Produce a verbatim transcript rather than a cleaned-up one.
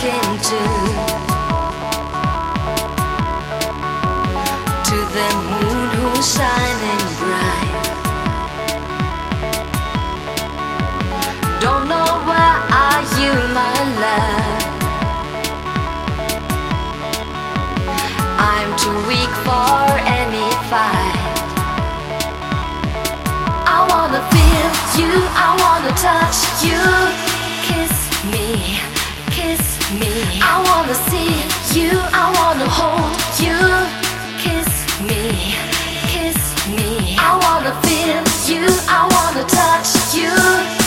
into, to the moon who's shining bright. Don't know where are you, my love. I'm too weak for any fight. I wanna feel you, I wanna touch you. Kiss me, kiss me. I wanna see you, I wanna hold you. Kiss me, kiss me. I wanna feel you, I wanna touch you.